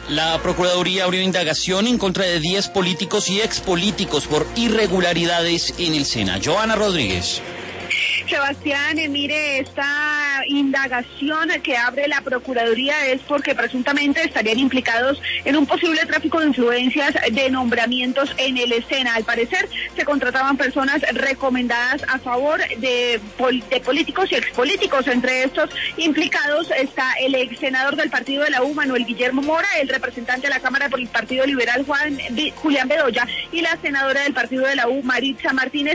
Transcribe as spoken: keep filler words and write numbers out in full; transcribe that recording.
La Procuraduría abrió indagación en contra de diez políticos y expolíticos por irregularidades en el SENA. Joana Rodríguez. Sebastián, eh, mire, esta indagación que abre la Procuraduría es porque presuntamente estarían implicados en un posible tráfico de influencias de nombramientos en el SENA. Al parecer, se contrataban personas recomendadas a favor de, pol de políticos y expolíticos. Entre estos implicados está el ex senador del partido de la U, Manuel Guillermo Mora, el representante de la Cámara por el Partido Liberal, Juan, Julián Bedoya, y la senadora del partido de la U, Maritza Martínez,